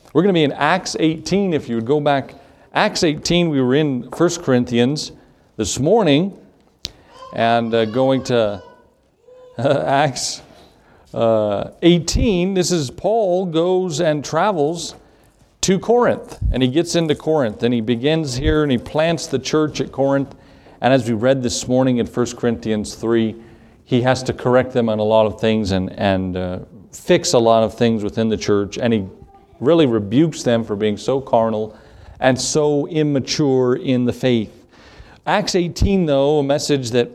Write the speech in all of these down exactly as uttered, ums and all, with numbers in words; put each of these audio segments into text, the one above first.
We're going to be in Acts eighteen. If you would go back, Acts eighteen, we were in First Corinthians this morning, and uh, going to uh, Acts uh, eighteen. This is Paul goes and travels to Corinth, and he gets into Corinth, and he begins here, and he plants the church at Corinth. And as we read this morning in First Corinthians three, he has to correct them on a lot of things and, and uh, fix a lot of things within the church, and he really rebukes them for being so carnal and so immature in the faith. Acts eighteen, though, a message that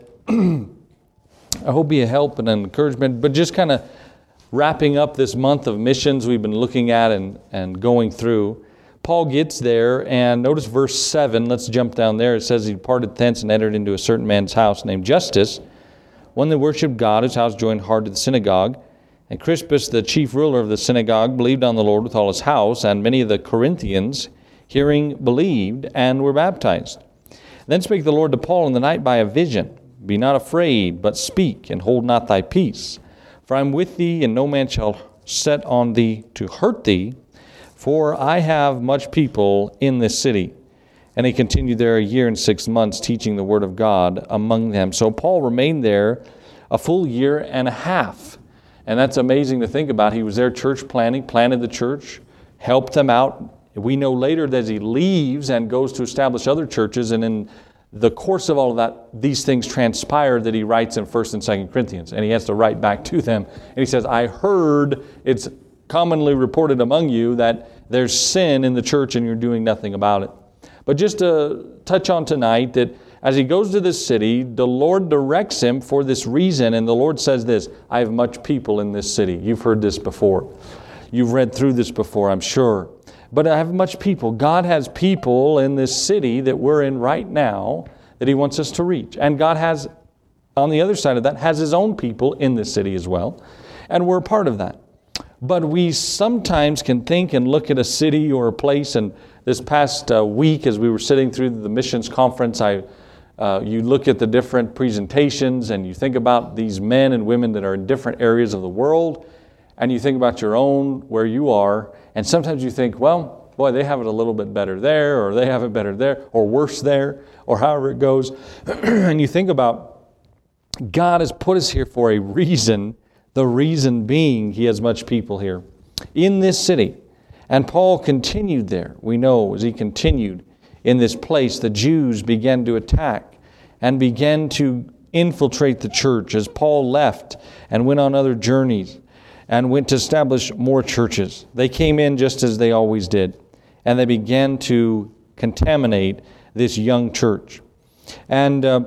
I hope be a help and an encouragement, but just kind of wrapping up this month of missions we've been looking at and, and going through. Paul gets there, and notice verse seven. Let's jump down there. It says, he departed thence and entered into a certain man's house named Justus. When they worshipped God, his house joined hard to the synagogue. And Crispus, the chief ruler of the synagogue, believed on the Lord with all his house, and many of the Corinthians, hearing, believed, and were baptized. Then spake the Lord to Paul in the night by a vision, Be not afraid, but speak, and hold not thy peace. For I am with thee, and no man shall set on thee to hurt thee, for I have much people in this city. And he continued there a year and six months, teaching the word of God among them. So Paul remained there a full year and a half. And that's amazing to think about. He was there church planting, planted the church, helped them out. We know later that he leaves and goes to establish other churches, and in the course of all of that, these things transpire that he writes in First and Second Corinthians, and he has to write back to them. And he says, I heard it's commonly reported among you that there's sin in the church and you're doing nothing about it. But just to touch on tonight that as he goes to this city, the Lord directs him for this reason, and the Lord says this, I have much people in this city. You've heard this before. You've read through this before, I'm sure. But I have much people. God has people in this city that we're in right now that he wants us to reach. And God has, on the other side of that, has his own people in this city as well. And we're a part of that. But we sometimes can think and look at a city or a place, and this past uh, week as we were sitting through the missions conference, I Uh, you look at the different presentations and you think about these men and women that are in different areas of the world, and you think about your own, where you are, and sometimes you think, well, boy, they have it a little bit better there, or they have it better there, or worse there, or however it goes. And you think about, God has put us here for a reason, the reason being he has much people here in this city. And Paul continued there. We know as he continued in this place, the Jews began to attack and began to infiltrate the church as Paul left and went on other journeys and went to establish more churches. They came in just as they always did, and they began to contaminate this young church. And uh,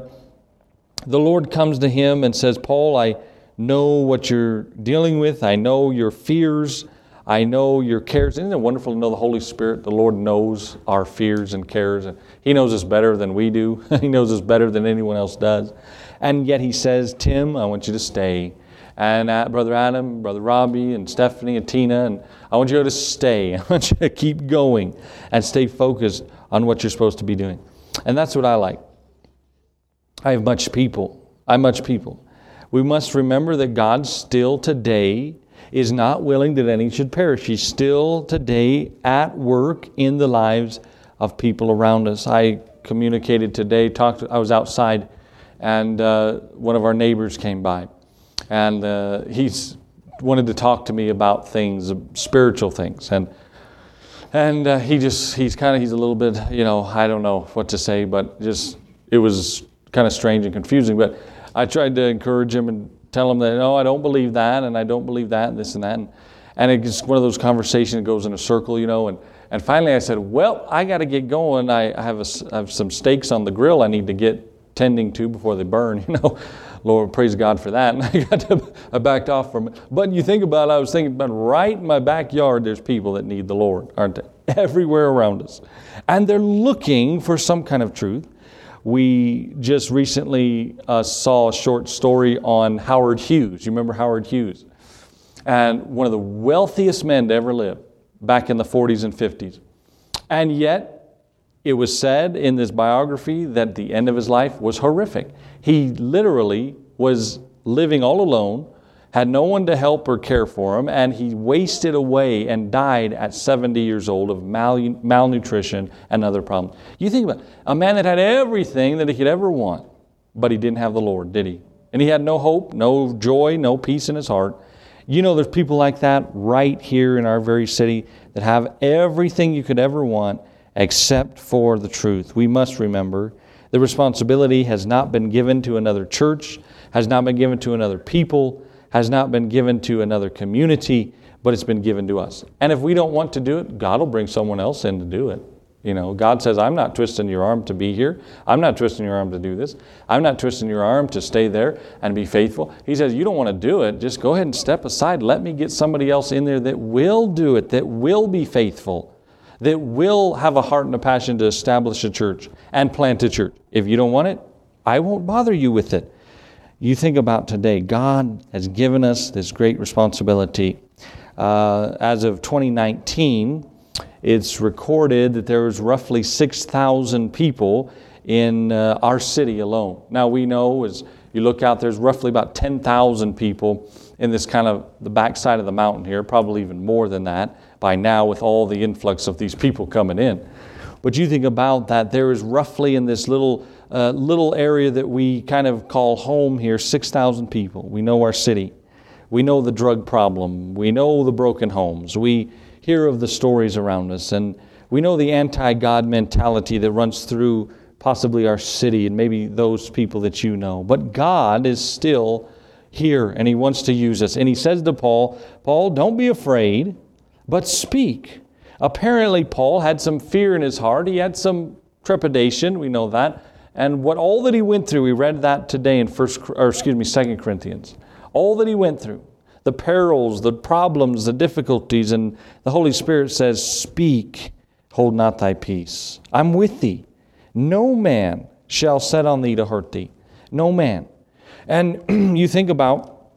the Lord comes to him and says, Paul, I know what you're dealing with. I know your fears. I know your cares. Isn't it wonderful to know the Holy Spirit? The Lord knows our fears and cares. And he knows us better than we do. He knows us better than anyone else does. And yet he says, Tim, I want you to stay. And uh, Brother Adam, Brother Robbie, and Stephanie, and Tina, and I want you to stay. I want you to keep going and stay focused on what you're supposed to be doing. And that's what I like. I have much people. I have much people. We must remember that God still today is not willing that any should perish. He's still today at work in the lives of people around us. I communicated today, talked. I was outside, and uh, one of our neighbors came by, and uh, he's wanted to talk to me about things, spiritual things, and and uh, he just he's kind of he's a little bit, you know, I don't know what to say, but just it was kind of strange and confusing. But I tried to encourage him and tell them that, no, I don't believe that, and I don't believe that, and this and that. And, and it's one of those conversations that goes in a circle, you know. And, and finally I said, well, I got to get going. I, I, have a, I have some steaks on the grill I need to get tending to before they burn, you know. Lord, praise God for that. And I got to, I backed off from it. But you think about it, I was thinking about right in my backyard, there's people that need the Lord, aren't they? Everywhere around us. And they're looking for some kind of truth. We just recently uh, saw a short story on Howard Hughes. You remember Howard Hughes? And one of the wealthiest men to ever live back in the forties and fifties. And yet, it was said in this biography that the end of his life was horrific. He literally was living all alone, had no one to help or care for him, and he wasted away and died at seventy years old of mal- malnutrition and other problems. You think about it, a man that had everything that he could ever want, but he didn't have the Lord, did he? And he had no hope, no joy, no peace in his heart. You know, there's people like that right here in our very city that have everything you could ever want except for the truth. We must remember the responsibility has not been given to another church, has not been given to another people, has not been given to another community, but it's been given to us. And if we don't want to do it, God will bring someone else in to do it. You know, God says, I'm not twisting your arm to be here. I'm not twisting your arm to do this. I'm not twisting your arm to stay there and be faithful. He says, you don't want to do it. Just go ahead and step aside. Let me get somebody else in there that will do it, that will be faithful, that will have a heart and a passion to establish a church and plant a church. If you don't want it, I won't bother you with it. You think about today, God has given us this great responsibility. Uh, as of twenty nineteen, it's recorded that there was roughly six thousand people in uh, our city alone. Now we know as you look out, there's roughly about ten thousand people in this kind of the backside of the mountain here, probably even more than that by now with all the influx of these people coming in. But you think about that, there is roughly in this little uh, little area that we kind of call home here, six thousand people. We know our city. We know the drug problem. We know the broken homes. We hear of the stories around us. And we know the anti-God mentality that runs through possibly our city and maybe those people that you know. But God is still here and He wants to use us. And He says to Paul, Paul, don't be afraid, but speak. Apparently, Paul had some fear in his heart. He had some trepidation. We know that. And what all that he went through, we read that today in first, or excuse me, Second Corinthians. All that he went through, the perils, the problems, the difficulties, and the Holy Spirit says, "Speak, hold not thy peace. I'm with thee. No man shall set on thee to hurt thee. No man." And you think about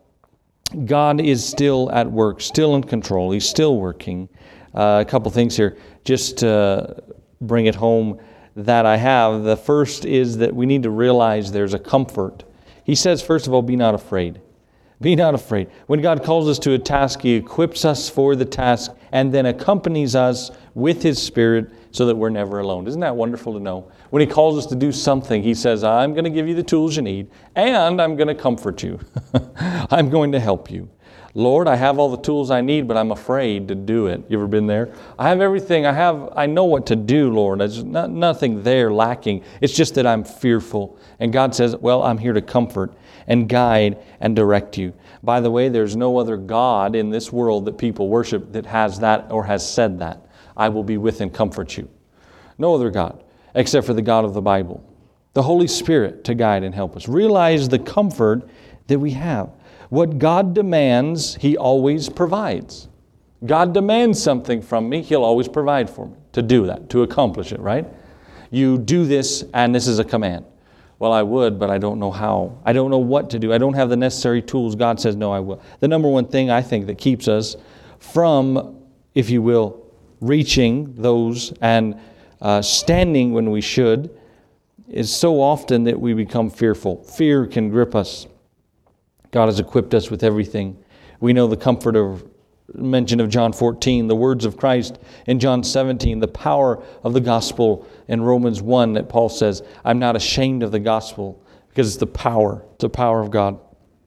God is still at work, still in control. He's still working. Uh, a couple things here, just to bring it home that I have. The first is that we need to realize there's a comfort. He says, first of all, be not afraid. Be not afraid. When God calls us to a task, He equips us for the task and then accompanies us with His Spirit so that we're never alone. Isn't that wonderful to know? When He calls us to do something, He says, I'm going to give you the tools you need and I'm going to comfort you. I'm going to help you. Lord, I have all the tools I need, but I'm afraid to do it. You ever been there? I have everything. I have. I know what to do, Lord. There's not, nothing there lacking. It's just that I'm fearful. And God says, well, I'm here to comfort and guide and direct you. By the way, there's no other God in this world that people worship that has that or has said that. I will be with and comfort you. No other God except for the God of the Bible. The Holy Spirit to guide and help us. Realize the comfort that we have. What God demands, He always provides. God demands something from me, He'll always provide for me to do that, to accomplish it, right? You do this, and this is a command. Well, I would, but I don't know how. I don't know what to do. I don't have the necessary tools. God says, no, I will. The number one thing I think that keeps us from, if you will, reaching those and uh, standing when we should is so often that we become fearful. Fear can grip us. God has equipped us with everything. We know the comfort of mention of John fourteen, the words of Christ in John seventeen, the power of the gospel in Romans one that Paul says, I'm not ashamed of the gospel because it's the power, it's the power of God.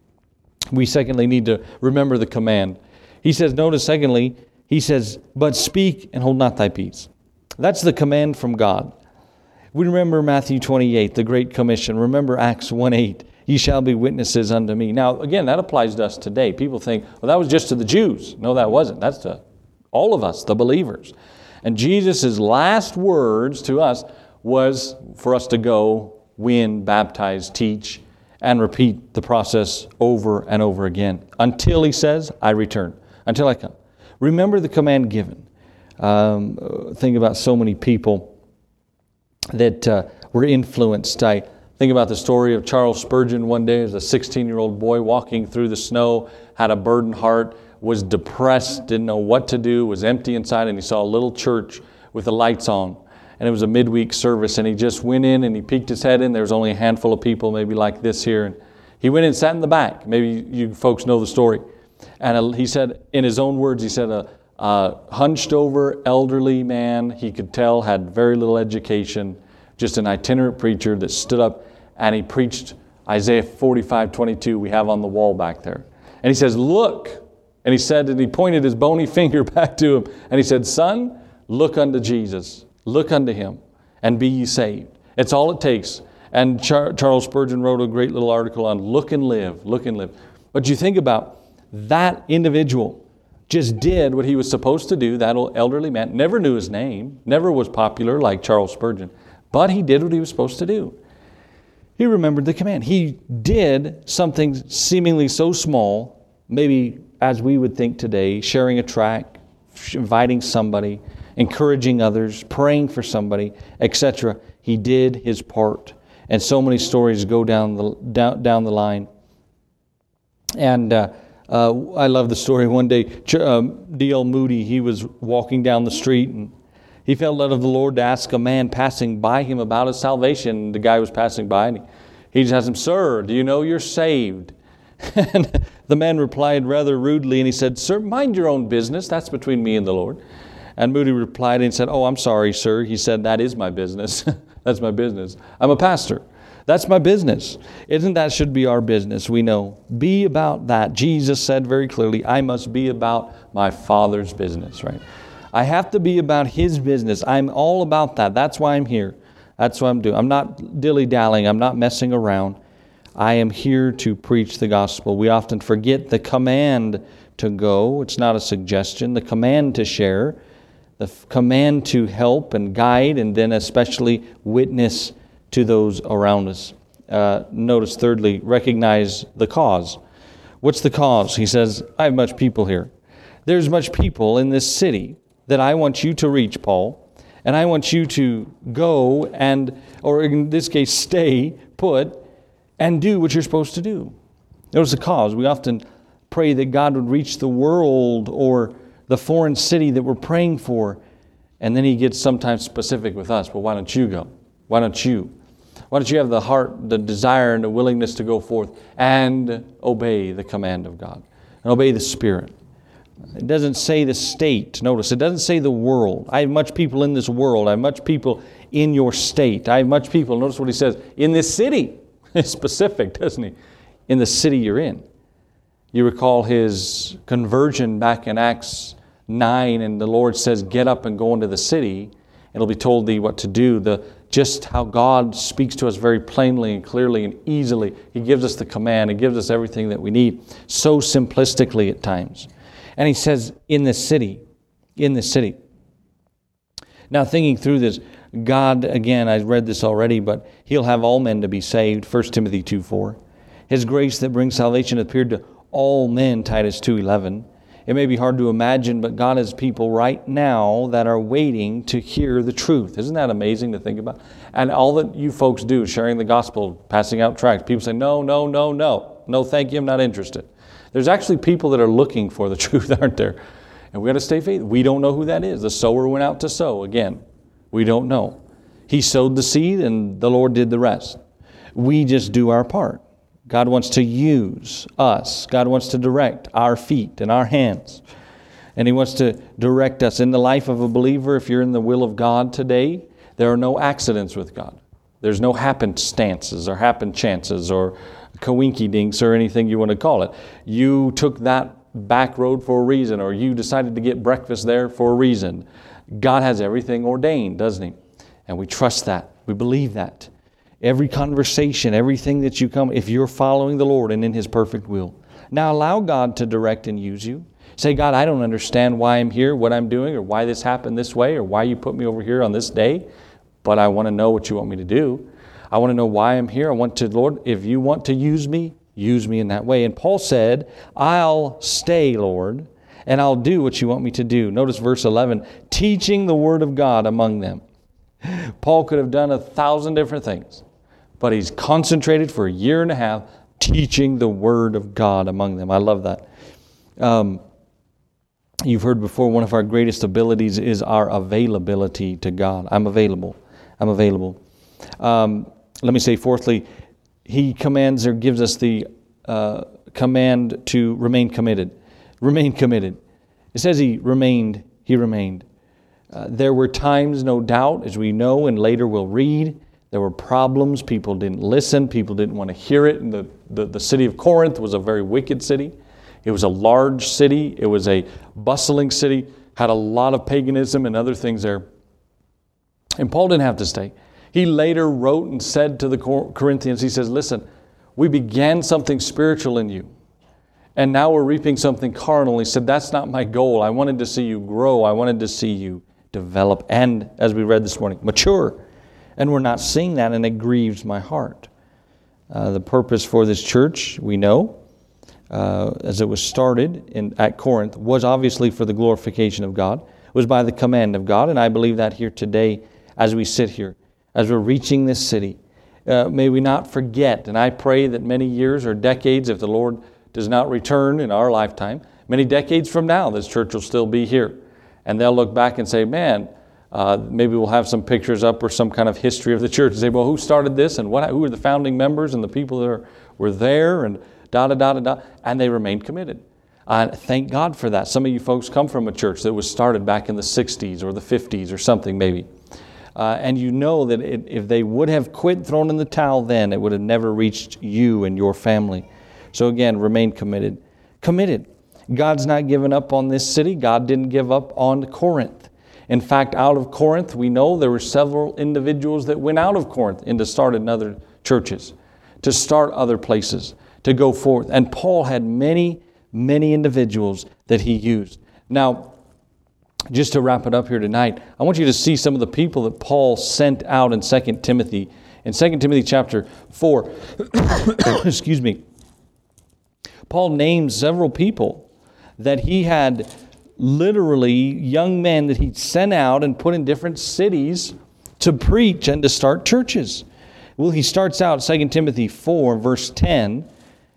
We secondly need to remember the command. He says, notice secondly, he says, but speak and hold not thy peace. That's the command from God. We remember Matthew twenty-eight, the Great Commission. Remember Acts one eight. Ye shall be witnesses unto me. Now, again, that applies to us today. People think, well, that was just to the Jews. No, that wasn't. That's to all of us, the believers. And Jesus' last words to us was for us to go, win, baptize, teach, and repeat the process over and over again until He says, I return, until I come. Remember the command given. Um, think about so many people that uh, were influenced. I Think about the story of Charles Spurgeon one day as a sixteen-year-old boy walking through the snow, had a burdened heart, was depressed, didn't know what to do, was empty inside, and he saw a little church with the lights on. And it was a midweek service, and he just went in and he peeked his head in. There was only a handful of people, maybe like this here. And He went and sat in the back. Maybe you folks know the story. And he said, in his own words, he said, a, a hunched over elderly man, he could tell had very little education, just an itinerant preacher that stood up and he preached Isaiah forty-five twenty-two we have on the wall back there. And he says, look. And he said, and he pointed his bony finger back to him. And he said, son, look unto Jesus. Look unto him and be ye saved. It's all it takes. And Char- Charles Spurgeon wrote a great little article on look and live, look and live. But you think about that individual just did what he was supposed to do, that old elderly man, never knew his name, never was popular like Charles Spurgeon, but he did what he was supposed to do. He remembered the command. He did something seemingly so small, maybe as we would think today, sharing a tract, inviting somebody, encouraging others, praying for somebody, et cetera. He did his part. And so many stories go down the down, down the line. And uh, uh, I love the story. One day, um, D L Moody, he was walking down the street and he felt led of the Lord to ask a man passing by him about his salvation. The guy was passing by and he, he just asked him, sir, do you know you're saved? And the man replied rather rudely and he said, sir, mind your own business. That's between me and the Lord. And Moody replied and said, oh, I'm sorry, sir. He said, that is my business. That's my business. I'm a pastor. That's my business. Isn't that should be our business? We know. Be about that. Jesus said very clearly, I must be about my Father's business, right? I have to be about His business. I'm all about that. That's why I'm here. That's what I'm doing. I'm not dilly-dallying. I'm not messing around. I am here to preach the gospel. We often forget the command to go. It's not a suggestion. The command to share. The command to help and guide, and then especially witness to those around us. Uh, notice, thirdly, recognize the cause. What's the cause? He says, I have much people here. There's much people in this city that I want you to reach, Paul, and I want you to go and, or in this case, stay put and do what you're supposed to do. Notice the cause. We often pray that God would reach the world or the foreign city that we're praying for, and then He gets sometimes specific with us. Well, why don't you go? Why don't you? Why don't you have the heart, the desire, and the willingness to go forth and obey the command of God and obey the Spirit? It doesn't say the state. Notice, it doesn't say the world. I have much people in this world. I have much people in your state. I have much people. Notice what he says. In this city. It's specific, doesn't he? In the city you're in. You recall his conversion back in Acts nine, and the Lord says, get up and go into the city. It'll be told thee what to do. The just how God speaks to us very plainly and clearly and easily. He gives us the command. He gives us everything that we need. So simplistically at times. And he says, in this city. In this city. Now thinking through this, God, again, I read this already, but He'll have all men to be saved. First Timothy two four. His grace that brings salvation appeared to all men, Titus two eleven. It may be hard to imagine, but God has people right now that are waiting to hear the truth. Isn't that amazing to think about? And all that you folks do, sharing the gospel, passing out tracts, people say, no, no, no, no. No, thank you, I'm not interested. There's actually people that are looking for the truth, aren't there? And we got to stay faithful. We don't know who that is. The sower went out to sow. Again, we don't know. He sowed the seed and the Lord did the rest. We just do our part. God wants to use us. God wants to direct our feet and our hands. And He wants to direct us in the life of a believer. If you're in the will of God today, there are no accidents with God. There's no happenstances or happen chances or coinky-dinks or anything you want to call it. You took that back road for a reason, or you decided to get breakfast there for a reason. God has everything ordained, doesn't He? And we trust that. We believe that. Every conversation, everything that you come, if you're following the Lord and in His perfect will. Now allow God to direct and use you. Say, God, I don't understand why I'm here, what I'm doing, or why this happened this way, or why you put me over here on this day, but I want to know what you want me to do. I want to know why I'm here. I want to, Lord, if you want to use me, use me in that way. And Paul said, I'll stay, Lord, and I'll do what you want me to do. Notice verse eleven, teaching the word of God among them. Paul could have done a thousand different things, but he's concentrated for a year and a half teaching the word of God among them. I love that. Um, you've heard before, one of our greatest abilities is our availability to God. I'm available. I'm available. Um, let me say fourthly, He commands or gives us the uh, command to remain committed. Remain committed. It says he remained, he remained. Uh, there were times, no doubt, as we know and later we'll read, there were problems. People didn't listen. People didn't want to hear it. And the, the, the city of Corinth was a very wicked city. It was a large city. It was a bustling city, had a lot of paganism and other things there. And Paul didn't have to stay. He later wrote and said to the Corinthians, he says, listen, we began something spiritual in you, and now we're reaping something carnal. He said, that's not my goal. I wanted to see you grow. I wanted to see you develop and, as we read this morning, mature. And we're not seeing that, and it grieves my heart. Uh, the purpose for this church, we know, uh, as it was started in, at Corinth, was obviously for the glorification of God. It was by the command of God, and I believe that here today as we sit here, as we're reaching this city. Uh, may we not forget, and I pray that many years or decades, if the Lord does not return in our lifetime, many decades from now, this church will still be here. And they'll look back and say, man, uh, maybe we'll have some pictures up or some kind of history of the church and say, well, who started this and what? Who were the founding members and the people that are, were there and da da da da da. And they remained committed. Uh, thank God for that. Some of you folks come from a church that was started back in the sixties or the fifties or something maybe. Uh, and you know that it, if they would have quit, thrown in the towel then, it would have never reached you and your family. So again, remain committed. Committed. God's not given up on this city. God didn't give up on Corinth. In fact, out of Corinth, we know there were several individuals that went out of Corinth and to start in other churches, to start other places, to go forth. And Paul had many, many individuals that he used. Now, just to wrap it up here tonight, I want you to see some of the people that Paul sent out in Second Timothy. In Second Timothy chapter four, excuse me, Paul names several people that he had literally young men that he sent out and put in different cities to preach and to start churches. Well, he starts out Second Timothy four, verse ten,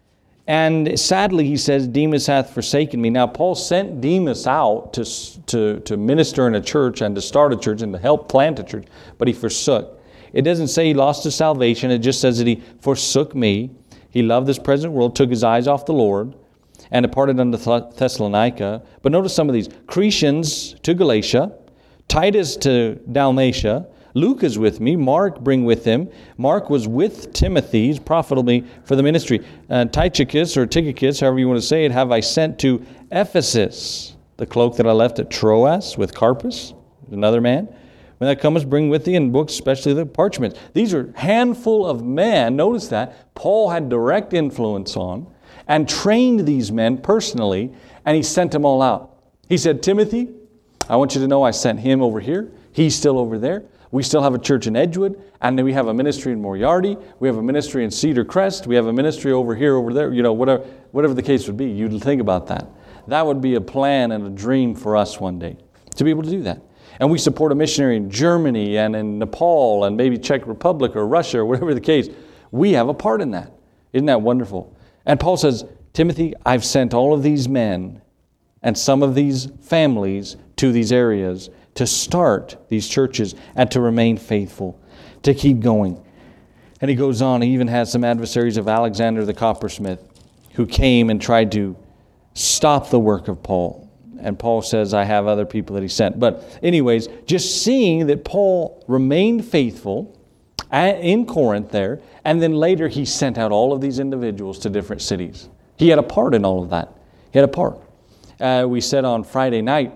and sadly he says, Demas hath forsaken me. Now, Paul sent Demas out to, to, to minister in a church and to start a church and to help plant a church, but he forsook. It doesn't say he lost his salvation. It just says that he forsook me. He loved this present world, took his eyes off the Lord, and departed unto Thessalonica. But notice some of these. Cretans to Galatia, Titus to Dalmatia, Luke is with me, Mark bring with him. Mark was with Timothy, he's profitable for the ministry. Uh, Tychicus or Tychicus, however you want to say it, have I sent to Ephesus. The cloak that I left at Troas with Carpus, another man. When that comes, bring with thee, and books, especially the parchments. These are handful of men, notice that, Paul had direct influence on, and trained these men personally, and he sent them all out. He said, Timothy, I want you to know I sent him over here. He's still over there. We still have a church in Edgewood, and then we have a ministry in Moriarty. We have a ministry in Cedar Crest. We have a ministry over here, over there. You know, whatever, whatever the case would be, you'd think about that. That would be a plan and a dream for us one day, to be able to do that. And we support a missionary in Germany and in Nepal and maybe Czech Republic or Russia or whatever the case. We have a part in that. Isn't that wonderful? And Paul says, Timothy, I've sent all of these men and some of these families to these areas to start these churches and to remain faithful, to keep going. And he goes on, he even has some adversaries of Alexander the coppersmith who came and tried to stop the work of Paul. And Paul says, I have other people that he sent. But anyways, just seeing that Paul remained faithful in Corinth there, and then later he sent out all of these individuals to different cities. He had a part in all of that. He had a part. Uh, we said on Friday night,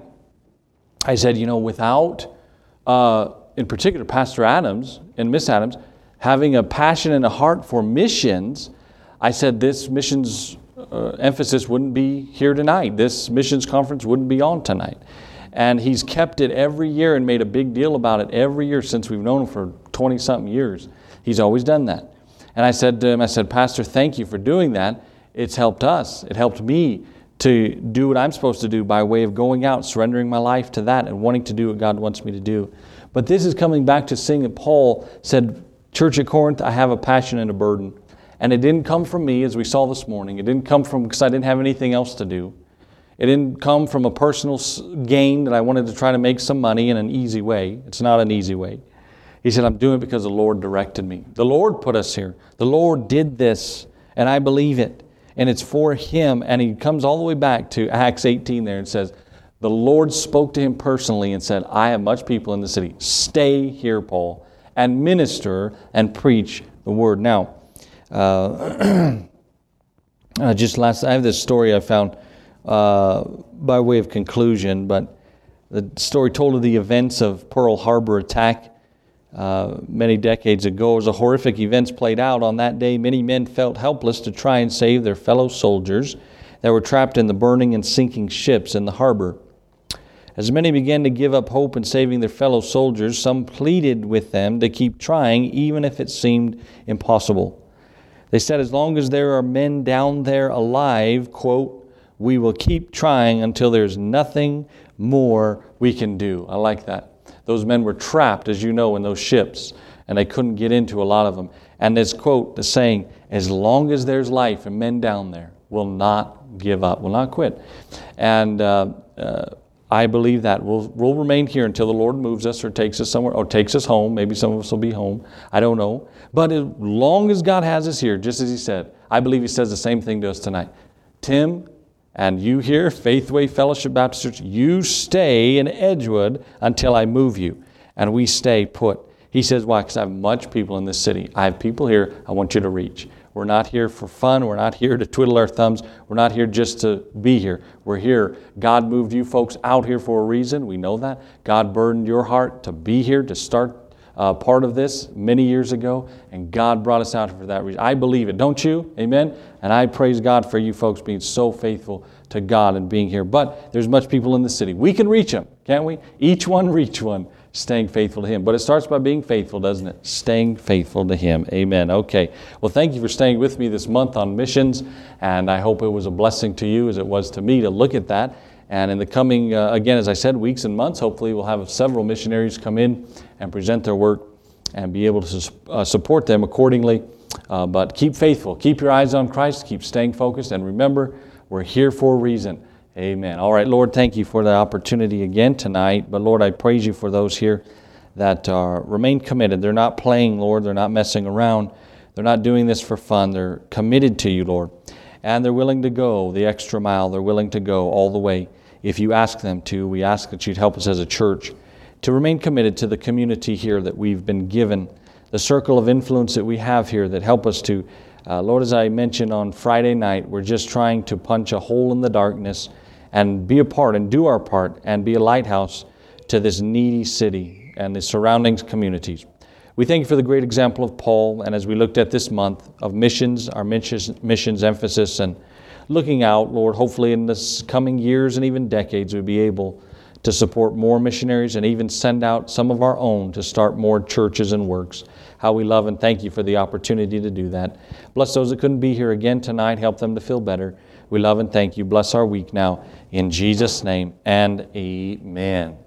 I said, you know, without, uh, in particular, Pastor Adams and Miss Adams, having a passion and a heart for missions, I said this missions uh, emphasis wouldn't be here tonight. This missions conference wouldn't be on tonight. And he's kept it every year and made a big deal about it every year since we've known him for twenty-something years. He's always done that. And I said to him, I said, Pastor, thank you for doing that. It's helped us. It helped me to do what I'm supposed to do by way of going out, surrendering my life to that and wanting to do what God wants me to do. But this is coming back to seeing that Paul said, Church at Corinth, I have a passion and a burden. And it didn't come from me, as we saw this morning. It didn't come from because I didn't have anything else to do. It didn't come from a personal gain that I wanted to try to make some money in an easy way. It's not an easy way. He said, I'm doing it because the Lord directed me. The Lord put us here. The Lord did this, and I believe it. and it's for him. And he comes all the way back to Acts eighteen there and says, the Lord spoke to him personally and said, I have much people in the city. Stay here, Paul, and minister and preach the word. Now, uh, uh, just last, I have this story I found uh, by way of conclusion, but the story told of the events of Pearl Harbor attack uh, many decades ago. As the horrific events played out on that day, many men felt helpless to try and save their fellow soldiers that were trapped in the burning and sinking ships in the harbor. As many began to give up hope in saving their fellow soldiers, some pleaded with them to keep trying even if it seemed impossible. They said, as long as there are men down there alive, quote, we will keep trying until there's nothing more we can do. I like that. Those men were trapped, as you know, in those ships, and they couldn't get into a lot of them. And this quote, the saying, as long as there's life and men down there, will not give up, will not quit. And uh, uh, I believe that we'll, we'll remain here until the Lord moves us or takes us somewhere, or takes us home. Maybe some of us will be home. I don't know. But as long as God has us here, just as He said, I believe He says the same thing to us tonight. Tim and you here, Faithway Fellowship Baptist Church, you stay in Edgewood until I move you. And we stay put. He says, why? Because I have much people in this city. I have people here I want you to reach. We're not here for fun. We're not here to twiddle our thumbs. We're not here just to be here. We're here. God moved you folks out here for a reason. We know that. God burdened your heart to be here, to start uh, part of this many years ago, and God brought us out here for that reason. I believe it, don't you? Amen? And I praise God for you folks being so faithful to God and being here. But there's much people in the city. We can reach them, can't we? Each one reach one. Staying faithful to Him. But it starts by being faithful, doesn't it? Staying faithful to Him. Amen. Okay. Well, thank you for staying with me this month on missions, and I hope it was a blessing to you as it was to me to look at that. And in the coming, uh, again, as I said, weeks and months, hopefully we'll have several missionaries come in and present their work and be able to uh, support them accordingly. Uh, but keep faithful. Keep your eyes on Christ. Keep staying focused. And remember, we're here for a reason. Amen. All right, Lord, thank you for the opportunity again tonight. But Lord, I praise you for those here that uh, remain committed. They're not playing, Lord. They're not messing around. They're not doing this for fun. They're committed to you, Lord. And they're willing to go the extra mile. They're willing to go all the way. If you ask them to, we ask that you'd help us as a church to remain committed to the community here that we've been given, the circle of influence that we have here that help us to, uh, Lord, as I mentioned on Friday night, we're just trying to punch a hole in the darkness and be a part and do our part and be a lighthouse to this needy city and the surrounding communities. We thank you for the great example of Paul, and as we looked at this month of missions, our missions, missions emphasis, and looking out, Lord, hopefully in this coming years and even decades we'll be able to support more missionaries and even send out some of our own to start more churches and works. How we love and thank you for the opportunity to do that. Bless those that couldn't be here again tonight. Help them to feel better. We love and thank you. Bless our week now. In Jesus' name, and amen.